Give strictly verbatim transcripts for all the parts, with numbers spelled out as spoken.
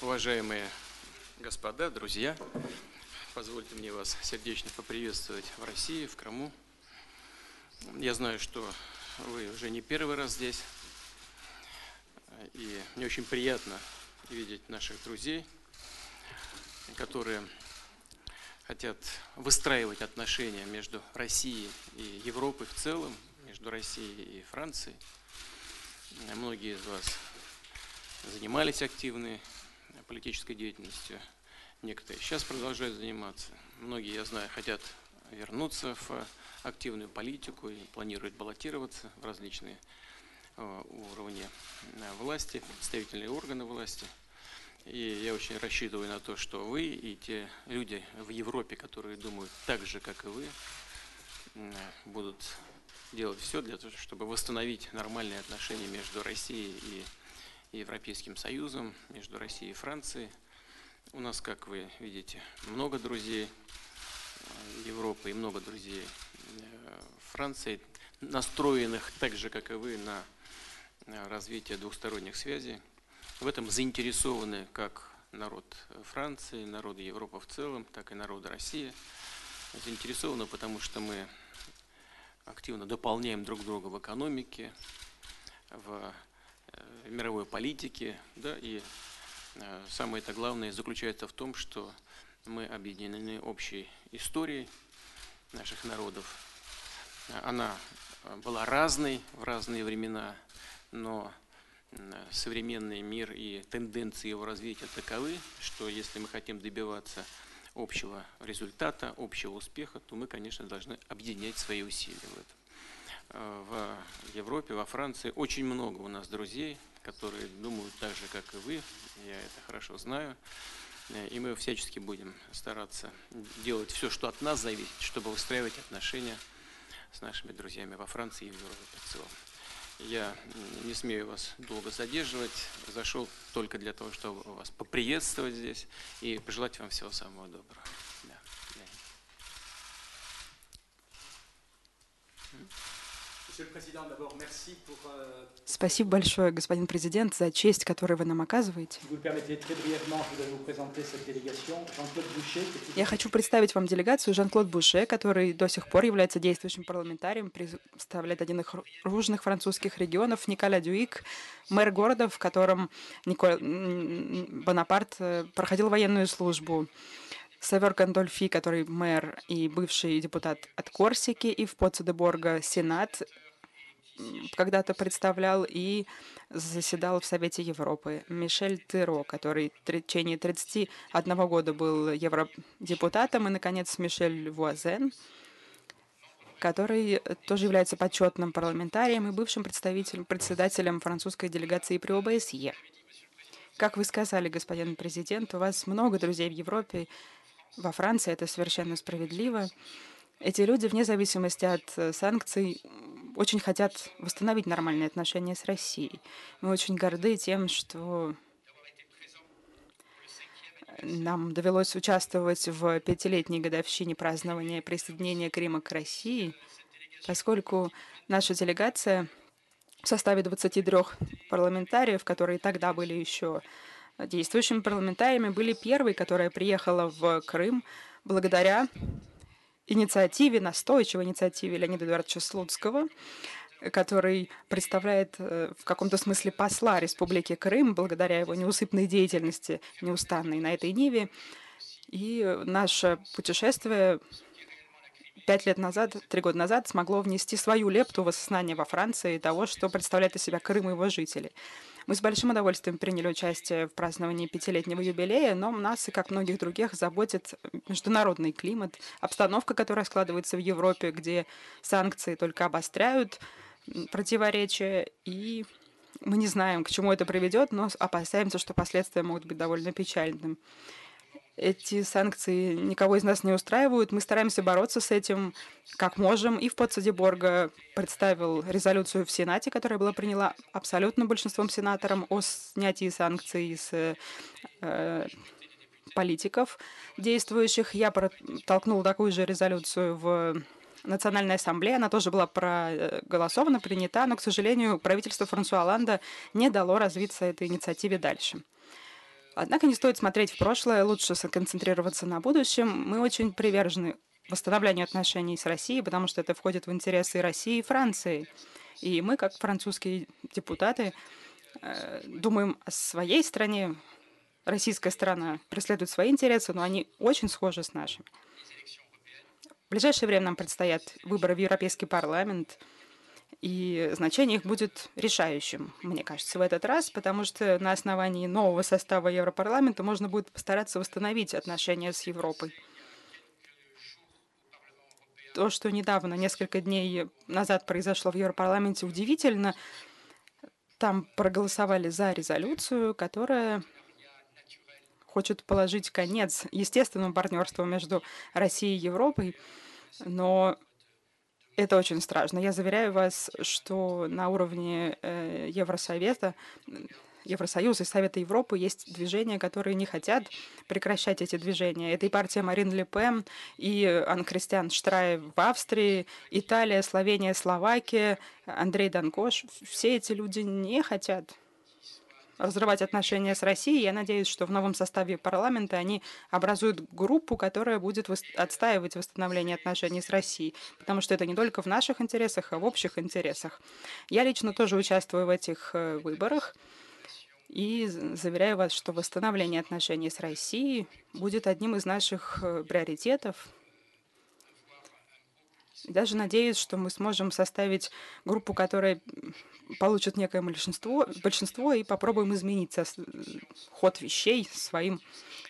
Уважаемые господа, друзья, позвольте мне вас сердечно поприветствовать в России, в Крыму. Я знаю, что вы уже не первый раз здесь, и мне очень приятно видеть наших друзей, которые хотят выстраивать отношения между Россией и Европой в целом, между Россией и Францией. Многие из вас занимались активной политической деятельностью, некоторые сейчас продолжают заниматься. Многие, я знаю, хотят вернуться в активную политику и планируют баллотироваться в различные уровни власти, представительные органы власти. И я очень рассчитываю на то, что вы и те люди в Европе, которые думают так же, как и вы, будут делать все для того, чтобы восстановить нормальные отношения между Россией и Европейским Союзом, между Россией и Францией. У нас, как вы видите, много друзей Европы и много друзей Франции, настроенных так же, как и вы, на развитие двухсторонних связей. В этом заинтересованы как народ Франции, народы Европы в целом, так и народы России. Заинтересованы, потому что мы активно дополняем друг друга в экономике, в мировой политике, да, и самое-то главное заключается в том, что мы объединены общей историей наших народов. Она была разной в разные времена, но современный мир и тенденции его развития таковы, что если мы хотим добиваться общего результата, общего успеха, то мы, конечно, должны объединять свои усилия в этом. В Европе, во Франции очень много у нас друзей, которые думают так же, как и вы, я это хорошо знаю, и мы всячески будем стараться делать все, что от нас зависит, чтобы выстраивать отношения с нашими друзьями во Франции и в Европе в целом. Я не смею вас долго задерживать, зашел только для того, чтобы вас поприветствовать здесь и пожелать вам всего самого доброго. Да. Спасибо большое, господин президент, за честь, которую вы нам оказываете. Я хочу представить вам делегацию Жан-Клод Буше, который до сих пор является действующим парламентарием, представляет один из южных французских регионов, Николя Дюик, мэр города, в котором Николь Бонапарт проходил военную службу. Савер Гандольфи, который мэр и бывший депутат от Корсики, и в Поццо-де-Борго Сенат когда-то представлял и заседал в Совете Европы. Мишель Теро, который в течение тридцати одного года был евродепутатом, и, наконец, Мишель Вуазен, который тоже является почетным парламентарием и бывшим представителем, председателем французской делегации при О Б С Е. Как вы сказали, господин президент, у вас много друзей в Европе, во Франции, это совершенно справедливо. Эти люди, вне зависимости от санкций, очень хотят восстановить нормальные отношения с Россией. Мы очень горды тем, что нам довелось участвовать в пятилетней годовщине празднования присоединения Крыма к России, поскольку наша делегация в составе двадцати трёх парламентариев, которые тогда были еще действующими парламентариями, были первой, которая приехала в Крым благодаря инициативе, настойчивой инициативе Леонида Эдуардовича Слуцкого, который представляет в каком-то смысле посла Республики Крым, благодаря его неусыпной деятельности, неустанной на этой ниве. И наше путешествие пять лет назад, три года назад смогло внести свою лепту в осознание во Франции того, что представляет из себя Крым и его жители. Мы с большим удовольствием приняли участие в праздновании пятилетнего юбилея, но нас, и как многих других, заботит международный климат, обстановка, которая складывается в Европе, где санкции только обостряют противоречия, и мы не знаем, к чему это приведет, но опасаемся, что последствия могут быть довольно печальными. Эти санкции никого из нас не устраивают. Мы стараемся бороться с этим как можем. И в Поццо-де-Борго представил резолюцию в Сенате, которая была принята абсолютным большинством сенаторов о снятии санкций с э, политиков действующих. Я протолкнул такую же резолюцию в Национальной ассамблее. Она тоже была проголосована, принята, но, к сожалению, правительство Франсуа Олланда не дало развиться этой инициативе дальше. Однако не стоит смотреть в прошлое, лучше сконцентрироваться на будущем. Мы очень привержены восстановлению отношений с Россией, потому что это входит в интересы и России, и Франции. И мы, как французские депутаты, э, думаем о своей стране. Российская сторона преследует свои интересы, но они очень схожи с нашими. В ближайшее время нам предстоят выборы в Европейский парламент, и значение их будет решающим, мне кажется, в этот раз, потому что на основании нового состава Европарламента можно будет постараться восстановить отношения с Европой. То, что недавно, несколько дней назад произошло в Европарламенте, удивительно. Там проголосовали за резолюцию, которая хочет положить конец естественному партнерству между Россией и Европой, но это очень страшно. Я заверяю вас, что на уровне э, Евросовета, Евросоюза и Совета Европы есть движения, которые не хотят прекращать эти движения. Это и партия Марин Ле Пен, и Ан-Кристиан Штрай в Австрии, Италия, Словения, Словакия, Андрей Данкош. Все эти люди не хотят разрывать отношения с Россией. Я надеюсь, что в новом составе парламента они образуют группу, которая будет отстаивать восстановление отношений с Россией, потому что это не только в наших интересах, а в общих интересах. Я лично тоже участвую в этих выборах и заверяю вас, что восстановление отношений с Россией будет одним из наших приоритетов. Даже надеюсь, что мы сможем составить группу, которая получит некое большинство, большинство и попробуем изменить ход вещей своим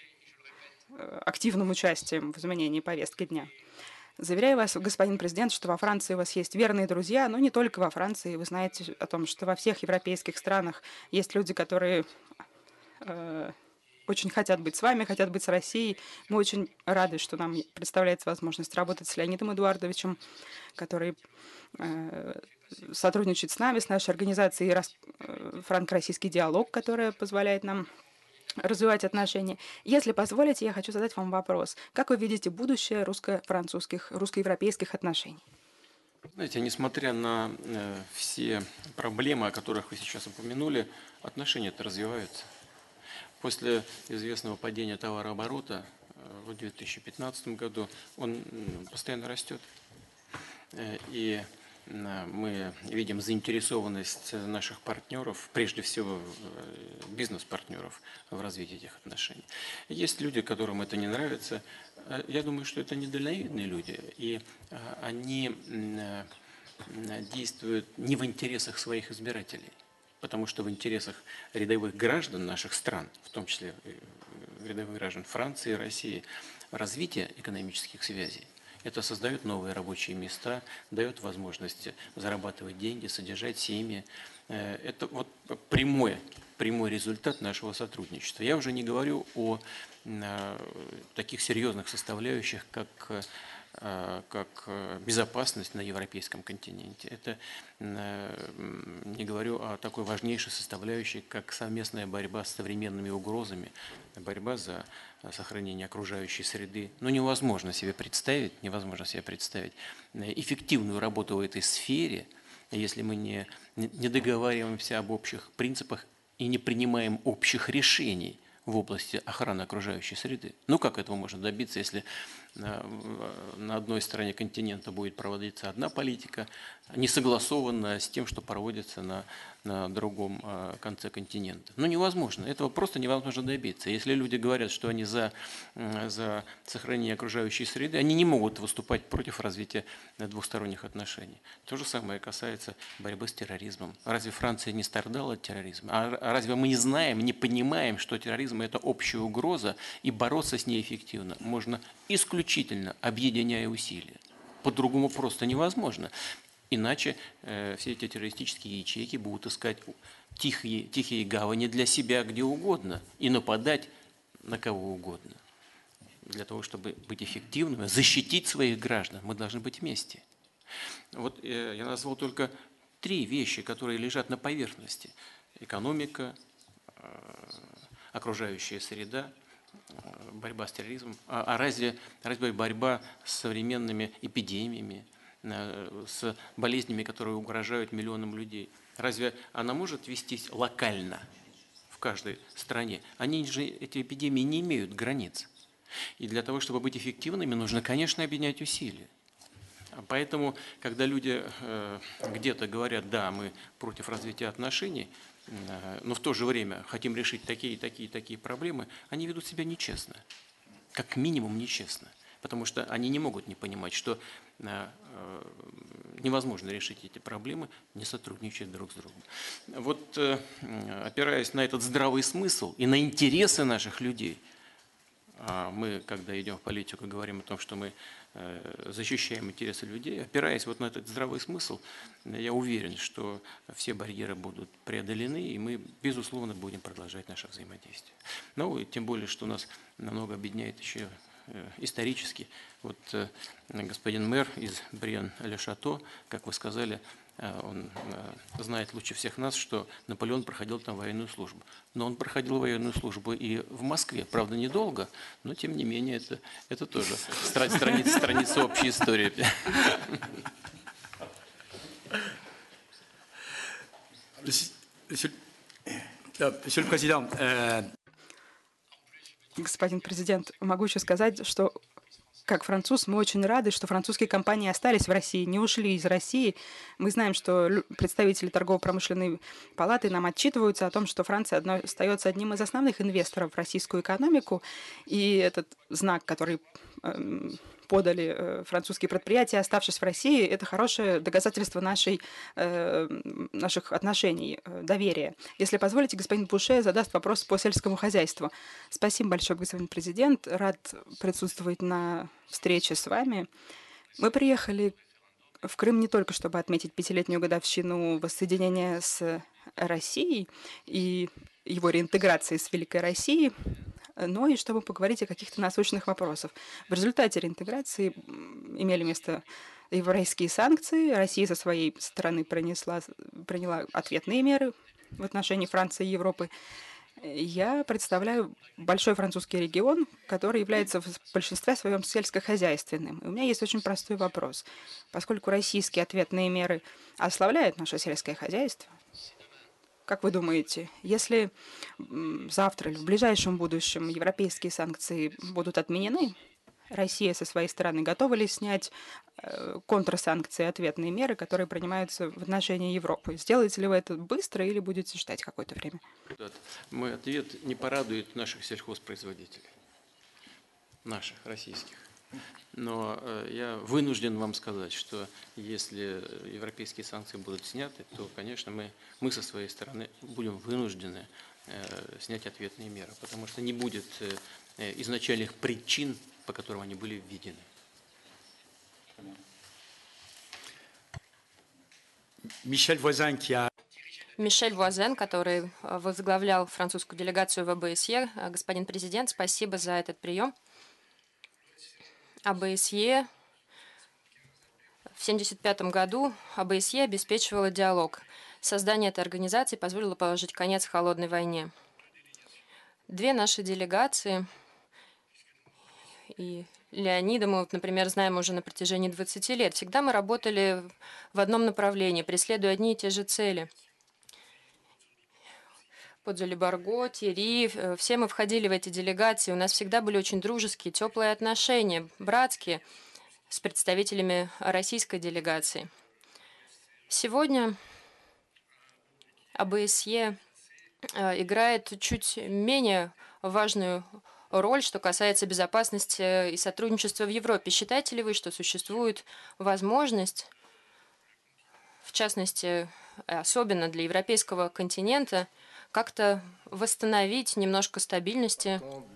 активным участием в изменении повестки дня. Заверяю вас, господин президент, что во Франции у вас есть верные друзья, но не только во Франции. Вы знаете о том, что во всех европейских странах есть люди, которые э, очень хотят быть с вами, хотят быть с Россией. Мы очень рады, что нам представляется возможность работать с Леонидом Эдуардовичем, который э, сотрудничает с нами, с нашей организацией «Франко-российский диалог», которая позволяет нам развивать отношения. Если позволите, я хочу задать вам вопрос. Как вы видите будущее русско-французских, русско-европейских отношений? Знаете, несмотря на э, все проблемы, о которых вы сейчас упомянули, отношения-то развиваются. После известного падения товарооборота э, в две тысячи пятнадцатом году он э, постоянно растет. Э, и мы видим заинтересованность наших партнеров, прежде всего бизнес-партнеров, в развитии этих отношений. Есть люди, которым это не нравится. Я думаю, что это недальновидные люди, и они действуют не в интересах своих избирателей, потому что в интересах рядовых граждан наших стран, в том числе рядовых граждан Франции и России, развитие экономических связей. Это создает новые рабочие места, дает возможность зарабатывать деньги, содержать семьи. Это вот прямой, прямой результат нашего сотрудничества. Я уже не говорю о таких серьезных составляющих, как, как безопасность на европейском континенте. Это не говорю о такой важнейшей составляющей, как совместная борьба с современными угрозами, борьба за сохранение окружающей среды. Но невозможно себе представить, невозможно себе представить эффективную работу в этой сфере, если мы не, не договариваемся об общих принципах и не принимаем общих решений в области охраны окружающей среды. Ну как этого можно добиться, если на одной стороне континента будет проводиться одна политика, не согласованная с тем, что проводится на, на другом конце континента? Ну невозможно, этого просто невозможно добиться. Если люди говорят, что они за, за сохранение окружающей среды, они не могут выступать против развития двусторонних отношений. То же самое касается борьбы с терроризмом. Разве Франция не страдала от терроризма? А разве мы не знаем, не понимаем, что терроризм – это общая угроза, и бороться с ней эффективно можно исключительно объединяя усилия? По-другому просто невозможно. Иначе э, все эти террористические ячейки будут искать тихие, тихие гавани для себя где угодно и нападать на кого угодно. Для того, чтобы быть эффективными, защитить своих граждан, мы должны быть вместе. Вот э, я назвал только три вещи, которые лежат на поверхности. Экономика, э, окружающая среда, э, борьба с терроризмом. А, а разве, разве борьба с современными эпидемиями, с болезнями, которые угрожают миллионам людей, разве она может вестись локально, каждой стране, они же, эти эпидемии, не имеют границ. И для того, чтобы быть эффективными, нужно, конечно, объединять усилия. Поэтому, когда люди э, где-то говорят, да, мы против развития отношений, э, но в то же время хотим решить такие, такие, такие проблемы, они ведут себя нечестно, как минимум нечестно. Потому что они не могут не понимать, что э, э, невозможно решить эти проблемы, не сотрудничая друг с другом. Вот э, опираясь на этот здравый смысл и на интересы наших людей, а мы, когда идем в политику, говорим о том, что мы защищаем интересы людей, опираясь вот на этот здравый смысл, я уверен, что все барьеры будут преодолены, и мы, безусловно, будем продолжать наше взаимодействие. Ну, и тем более, что нас намного объединяет еще исторически. Вот господин мэр из Бриен-ле-Шато, как вы сказали, он знает лучше всех нас, что Наполеон проходил там военную службу. Но он проходил военную службу и в Москве. Правда, недолго, но тем не менее это, это тоже страница, страница общей истории. Господин президент, могу еще сказать, что как француз, мы очень рады, что французские компании остались в России, не ушли из России. Мы знаем, что представители торгово-промышленной палаты нам отчитываются о том, что Франция остается одним из основных инвесторов в российскую экономику. И этот знак, который подали французские предприятия, оставшись в России, это хорошее доказательство нашей, наших отношений, доверия. Если позволите, господин Пуше задаст вопрос по сельскому хозяйству. Спасибо большое, господин президент. Рад присутствовать на встрече с вами. Мы приехали в Крым не только, чтобы отметить пятилетнюю годовщину воссоединения с Россией и его реинтеграции с Великой Россией, но и чтобы поговорить о каких-то насущных вопросах. В результате реинтеграции имели место еврейские санкции. Россия со своей стороны принесла, приняла ответные меры в отношении Франции и Европы. Я представляю большой французский регион, который является в большинстве своем сельскохозяйственным. И у меня есть очень простой вопрос. Поскольку российские ответные меры ослабляют наше сельское хозяйство, как вы думаете, если завтра или в ближайшем будущем европейские санкции будут отменены, Россия со своей стороны готова ли снять контрсанкции, ответные меры, которые принимаются в отношении Европы? Сделаете ли вы это быстро или будете ждать какое-то время? Мой ответ не порадует наших сельхозпроизводителей, наших, российских. Но я вынужден вам сказать, что если европейские санкции будут сняты, то, конечно, мы, мы со своей стороны будем вынуждены снять ответные меры, потому что не будет изначальных причин, по которым они были введены. Мишель Вуазен, Мишель Вуазен, который возглавлял французскую делегацию в ОБСЕ. Господин президент, спасибо за этот прием. ОБСЕ в семьдесят пятом году ОБСЕ обеспечивала диалог. Создание этой организации позволило положить конец холодной войне. Две наши делегации, и Леонида мы, например, знаем уже на протяжении двадцати лет, всегда мы работали в одном направлении, преследуя одни и те же цели. Подзоли Барго, Тири, все мы входили в эти делегации. У нас всегда были очень дружеские, теплые отношения, братские, с представителями российской делегации. Сегодня ОБСЕ играет чуть менее важную роль, что касается безопасности и сотрудничества в Европе. Считаете ли вы, что существует возможность, в частности, особенно для европейского континента, как-то восстановить немножко стабильности,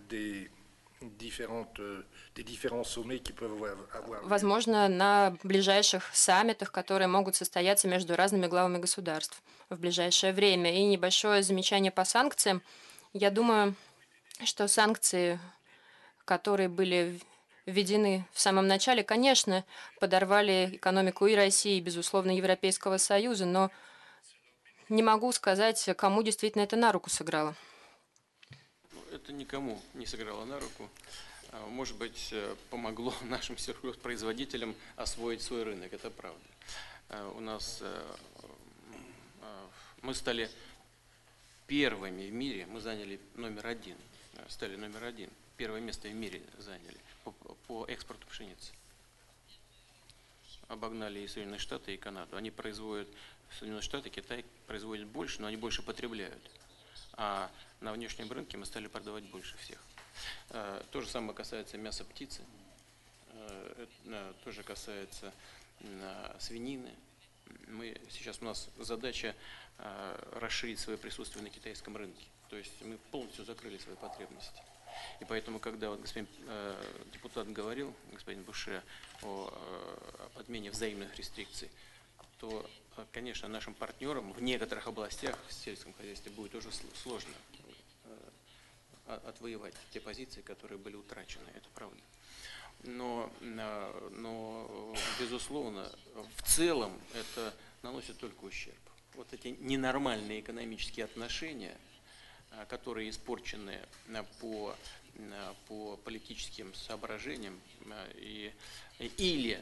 возможно, на ближайших саммитах, которые могут состояться между разными главами государств в ближайшее время? И небольшое замечание по санкциям. Я думаю, что санкции, которые были введены в самом начале, конечно, подорвали экономику и России, и, безусловно, Европейского Союза, но не могу сказать, кому действительно это на руку сыграло. Это никому не сыграло на руку. Может быть, помогло нашим сельхозпроизводителям освоить свой рынок, это правда. У нас мы стали первыми в мире мы заняли номер один, стали номер один. Первое место в мире заняли по, по экспорту пшеницы. Обогнали и Соединенные Штаты, и Канаду. Они производят, Соединенные Штаты, Китай производят больше, но они больше потребляют. А на внешнем рынке мы стали продавать больше всех. То же самое касается мяса птицы, тоже касается свинины. Мы, сейчас у нас задача расширить свое присутствие на китайском рынке. То есть мы полностью закрыли свои потребности. И поэтому, когда вот господин э, депутат говорил, господин Буше, о, о отмене взаимных рестрикций, то, конечно, нашим партнерам в некоторых областях в сельском хозяйстве будет уже сложно э, отвоевать те позиции, которые были утрачены. Это правда. Но, но, безусловно, в целом это наносит только ущерб. Вот эти ненормальные экономические отношения, которые испорчены по, по политическим соображениям и, или,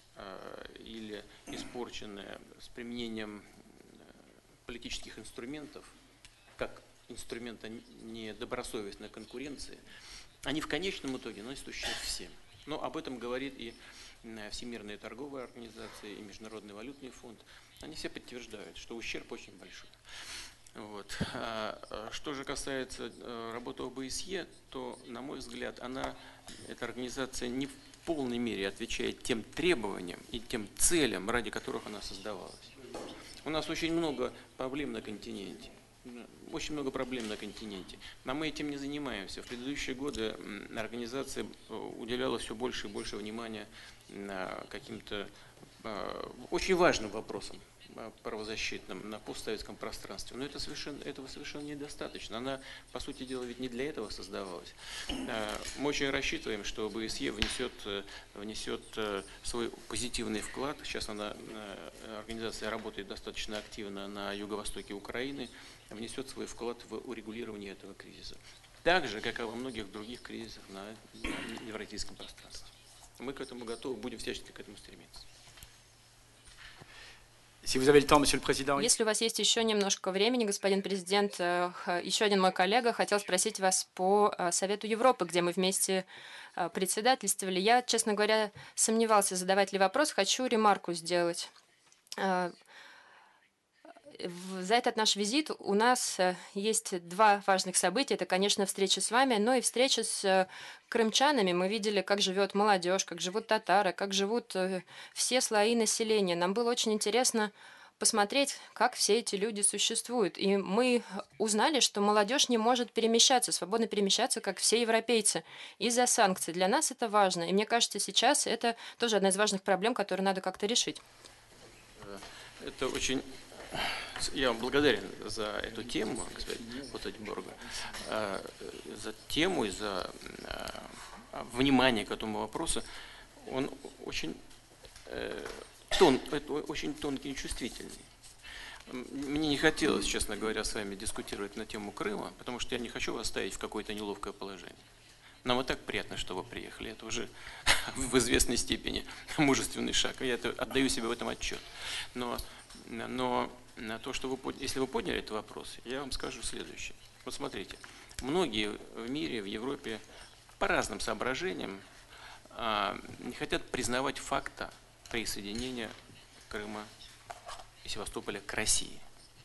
или испорчены с применением политических инструментов, как инструмента недобросовестной конкуренции, они в конечном итоге наносят ущерб всем. Но об этом говорит и Всемирная торговая организация, и Международный валютный фонд. Они все подтверждают, что ущерб очень большой. Вот. А что же касается работы о бэ эс е, то, на мой взгляд, она, эта организация не в полной мере отвечает тем требованиям и тем целям, ради которых она создавалась. У нас очень много проблем на континенте. Очень много проблем на континенте. Но мы этим не занимаемся. В предыдущие годы организация уделяла все больше и больше внимания каким-то очень важным вопросам правозащитным на постсоветском пространстве. Но это совершенно, этого совершенно недостаточно. Она, по сути дела, ведь не для этого создавалась. Мы очень рассчитываем, что бэ эс е внесет, внесет свой позитивный вклад. Сейчас она, организация работает достаточно активно на юго-востоке Украины, внесет свой вклад в урегулирование этого кризиса. Так же, как и во многих других кризисах на, на евразийском пространстве. Мы к этому готовы, будем всячески к этому стремиться. Если у вас есть еще немножко времени, господин президент, еще один мой коллега хотел спросить вас по Совету Европы, где мы вместе председательствовали. Я, честно говоря, сомневался, задавать ли вопрос. Хочу ремарку сделать. За этот наш визит у нас есть два важных события. Это, конечно, встреча с вами, но и встреча с крымчанами. Мы видели, как живет молодежь, как живут татары, как живут все слои населения. Нам было очень интересно посмотреть, как все эти люди существуют. И мы узнали, что молодежь не может перемещаться, свободно перемещаться, как все европейцы, из-за санкций. Для нас это важно. И мне кажется, сейчас это тоже одна из важных проблем, которые надо как-то решить. Это очень... Я вам благодарен за эту тему, господин Потатиборга, за тему и за внимание к этому вопросу. Он очень, тон, очень тонкий и чувствительный. Мне не хотелось, честно говоря, с вами дискутировать на тему Крыма, потому что я не хочу вас ставить в какое-то неловкое положение. Нам и так приятно, что вы приехали. Это уже в известной степени мужественный шаг. Я это, отдаю себе в этом отчет. Но, но на то, что вы, если вы подняли этот вопрос, я вам скажу следующее. Вот смотрите, многие в мире, в Европе по разным соображениям а, не хотят признавать факта присоединения Крыма и Севастополя к России.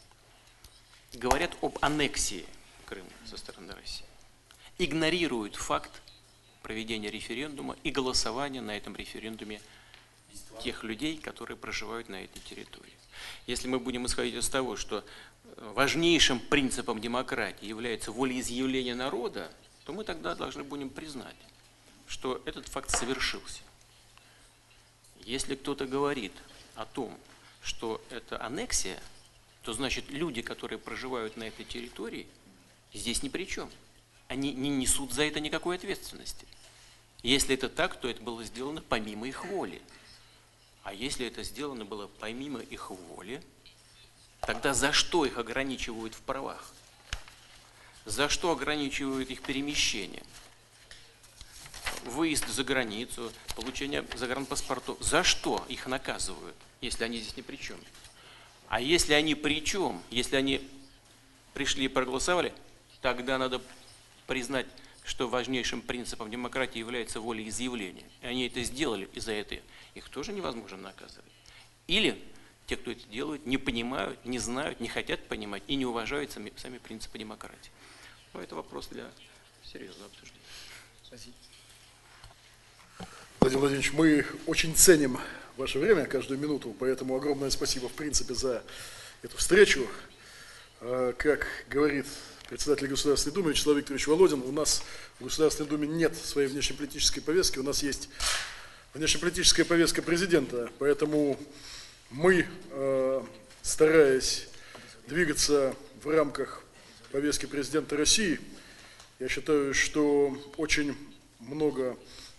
Говорят об аннексии Крыма со стороны России. Игнорируют факт проведения референдума и голосования на этом референдуме тех людей, которые проживают на этой территории. Если мы будем исходить из того, что важнейшим принципом демократии является волеизъявление народа, то мы тогда должны будем признать, что этот факт совершился. Если кто-то говорит о том, что это аннексия, то значит люди, которые проживают на этой территории, здесь ни при чем. Они не несут за это никакой ответственности. Если это так, то это было сделано помимо их воли. А если это сделано было помимо их воли, тогда за что их ограничивают в правах? За что ограничивают их перемещение? Выезд за границу, получение загранпаспортов. За что их наказывают, если они здесь ни при чем? А если они при чем, если они пришли и проголосовали, тогда надо признать, что важнейшим принципом демократии является волеизъявление. И они это сделали, и за это их тоже невозможно наказывать. Или те, кто это делают, не понимают, не знают, не хотят понимать и не уважают сами, сами принципы демократии. Но это вопрос для серьезного обсуждения. Спасибо. Владимир Владимирович, мы очень ценим ваше время, каждую минуту, поэтому огромное спасибо, в принципе, за эту встречу. Как говорит председатель Государственной Думы Вячеслав Викторович Володин, у нас в Государственной Думе нет своей внешнеполитической повестки, у нас есть внешнеполитическая повестка президента, поэтому мы, стараясь двигаться в рамках повестки президента России, я считаю, что очень много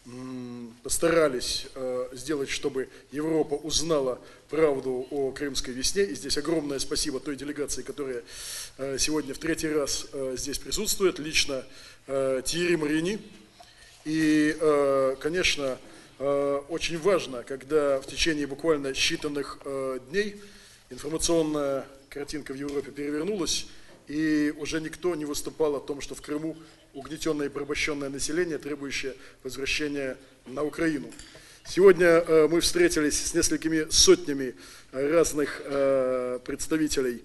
постарались сделать, чтобы Европа узнала правду о Крымской весне. И здесь огромное спасибо той делегации, которая сегодня в третий раз здесь присутствует, лично Тьерри Марини. И, конечно, очень важно, когда в течение буквально считанных дней информационная картинка в Европе перевернулась, и уже никто не выступал о том, что в Крыму угнетенное и порабощенное население, требующее возвращения на Украину. Сегодня мы встретились с несколькими сотнями разных представителей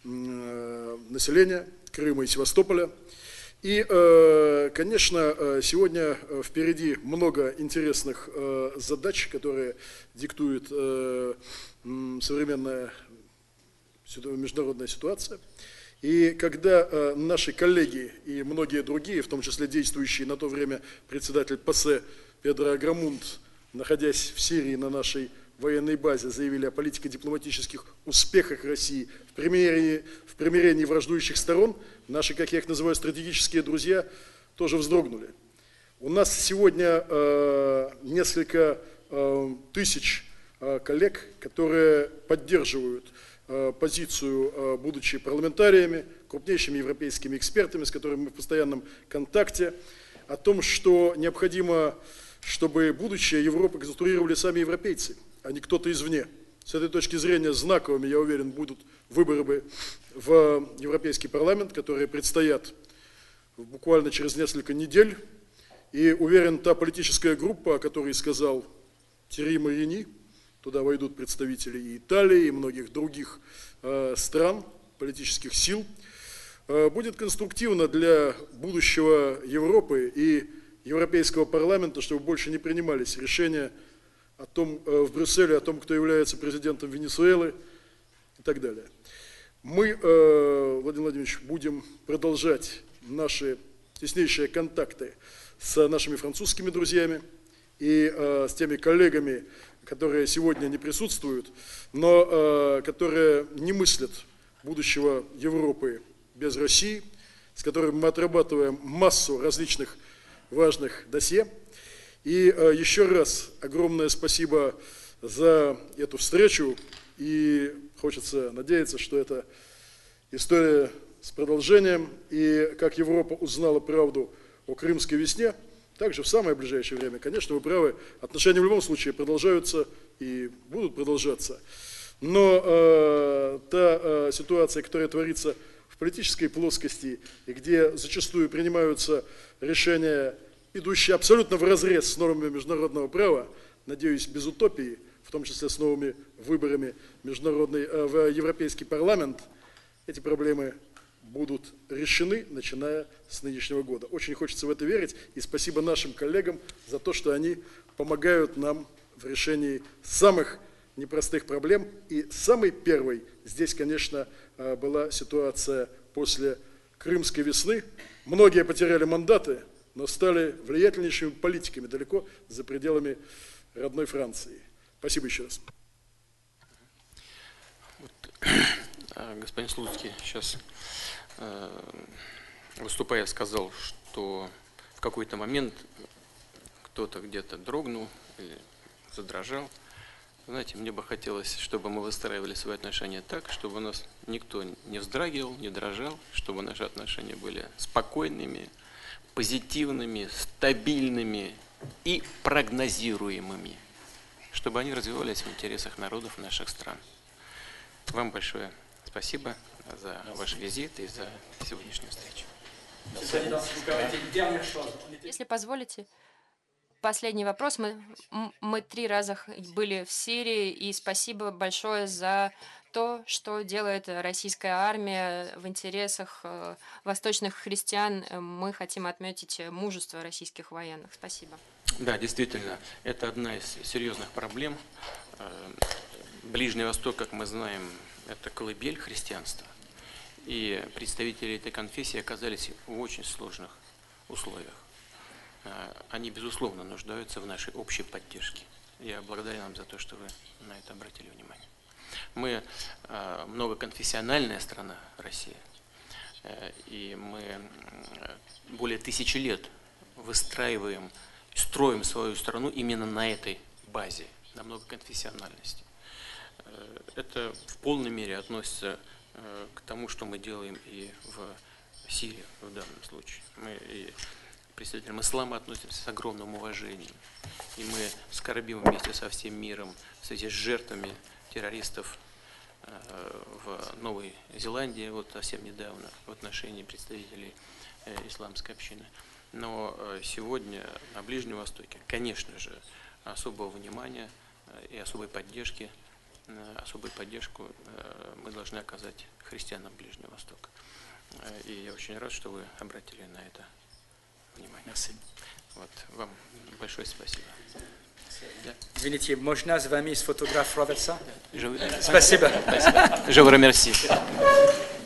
населения Крыма и Севастополя. И, конечно, сегодня впереди много интересных задач, которые диктует современная международная ситуация. И когда э, наши коллеги и многие другие, в том числе действующий на то время председатель ПАСЕ Педро Аграмунд, находясь в Сирии на нашей военной базе, заявили о политико-дипломатических успехах России в примирении, в примирении враждующих сторон, наши, как я их называю, стратегические друзья тоже вздрогнули. У нас сегодня э, несколько э, тысяч э, коллег, которые поддерживают позицию, будучи парламентариями, крупнейшими европейскими экспертами, с которыми мы в постоянном контакте, о том, что необходимо, чтобы будущее Европы конструировали сами европейцы, а не кто-то извне. С этой точки зрения знаковыми, я уверен, будут выборы в Европейский парламент, которые предстоят буквально через несколько недель. И уверен, та политическая группа, о которой сказал Тьерри Марини, туда войдут представители и Италии, и многих других э, стран, политических сил. Э, будет конструктивно для будущего Европы и Европейского парламента, чтобы больше не принимались решения о том, э, в Брюсселе о том, кто является президентом Венесуэлы и так далее. Мы, э, Владимир Владимирович, будем продолжать наши теснейшие контакты с нашими французскими друзьями и э, с теми коллегами, которые сегодня не присутствуют, но э, которые не мыслят будущего Европы без России, с которыми мы отрабатываем массу различных важных досье. И э, еще раз огромное спасибо за эту встречу, и хочется надеяться, что это история с продолжением, и как Европа узнала правду о Крымской весне, также в самое ближайшее время, конечно, вы правы, отношения в любом случае продолжаются и будут продолжаться. Но э, та э, ситуация, которая творится в политической плоскости, и где зачастую принимаются решения, идущие абсолютно вразрез с нормами международного права, надеюсь, без утопии, в том числе с новыми выборами международный, э, в Европейский парламент, эти проблемы будут решены, начиная с нынешнего года. Очень хочется в это верить, и спасибо нашим коллегам за то, что они помогают нам в решении самых непростых проблем. И самой первой здесь, конечно, была ситуация после Крымской весны. Многие потеряли мандаты, но стали влиятельнейшими политиками далеко за пределами родной Франции. Спасибо еще раз. Вот, господин Слуцкий сейчас, выступая, сказал, что в какой-то момент кто-то где-то дрогнул или задрожал. Знаете, мне бы хотелось, чтобы мы выстраивали свои отношения так, чтобы у нас никто не вздрагивал, не дрожал, чтобы наши отношения были спокойными, позитивными, стабильными и прогнозируемыми, чтобы они развивались в интересах народов наших стран. Вам большое спасибо. Спасибо за ваш визит и за сегодняшнюю встречу. Если позволите, последний вопрос. Мы, мы три раза были в Сирии, и спасибо большое за то, что делает российская армия в интересах восточных христиан. Мы хотим отметить мужество российских военных. Спасибо. Да, действительно, это одна из серьезных проблем. Ближний Восток, как мы знаем, это колыбель христианства. И представители этой конфессии оказались в очень сложных условиях. Они, безусловно, нуждаются в нашей общей поддержке. Я благодарен вам за то, что вы на это обратили внимание. Мы многоконфессиональная страна, Россия, и мы более тысячи лет выстраиваем, строим свою страну именно на этой базе, на многоконфессиональности. Это в полной мере относится к тому, что мы делаем и в Сирии в данном случае. Мы и к представителям ислама относимся с огромным уважением. И мы скорбим вместе со всем миром в связи с жертвами террористов в Новой Зеландии, вот совсем недавно, в отношении представителей исламской общины. Но сегодня на Ближнем Востоке, конечно же, особого внимания и особой поддержки, особую поддержку мы должны оказать христианам Ближнего Востока. И я очень рад, что вы обратили на это внимание. Merci. Вот, вам большое спасибо. Да. Извините, можно с вами сфотографироваться? Je vous- Спасибо. Je vous remercie.